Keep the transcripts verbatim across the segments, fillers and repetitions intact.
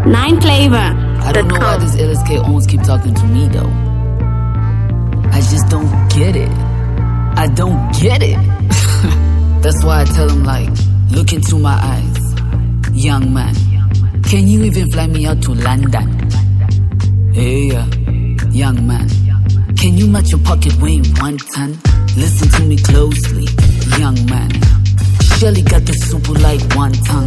Nine Flavor. I don't know why these L S K owns keep talking to me though. I just don't get it. I don't get it. That's why I tell them like, look into my eyes, young man. Can you even fly me out to London? Hey, uh, young man. Can you match your pocket weighing one ton? Listen to me closely, young man. Shelly got the super like one tongue.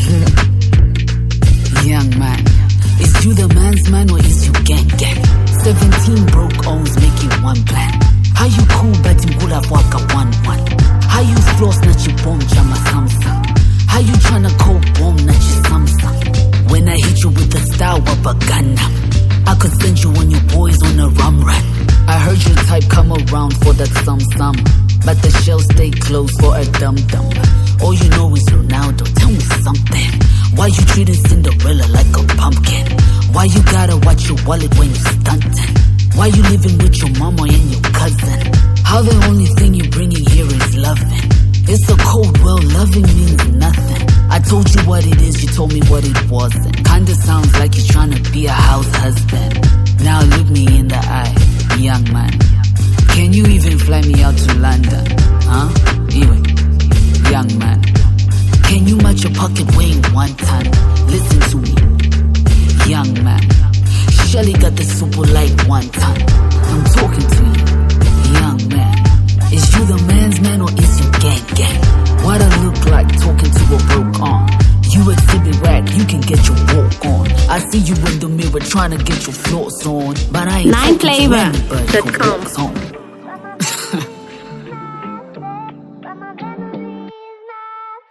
Young man, is you the man's man or is you gang gang? Seventeen broke owns making one plan. How you cool but you pull up waka one one? How you floss not your bomb jama Samsung? How you tryna cold bomb not your Samsung? When I hit you with the style of a Gundam, I could send you on your boys on a rum run. I heard your type come around for that sum sum, but the shells stay closed for a dum dum. All you know is Ronaldo, tell me something. Why you treating Cinderella like a pumpkin? Why you gotta watch your wallet when you stunting? Why you living with your mama and your cousin? How the only thing you bringing here is loving? It's a cold world, loving means nothing. I told you what it is, you told me what it wasn't. Kinda sounds like you're trying to be a house husband. Now look me in the eye, young man. Can you even fly me out to London? Huh? Anyway, young man. Can you match your pocket weighing one ton? Listen to me, young man. Shelly got the super like one ton. I'm talking to you, young man. Is you the man's man or is you gang gang? What I look like talking to a broke arm? You exhibit rag, you can get your walk on. I see you in the mirror trying to get your floors on, but I ain't Nine Flavor dot com.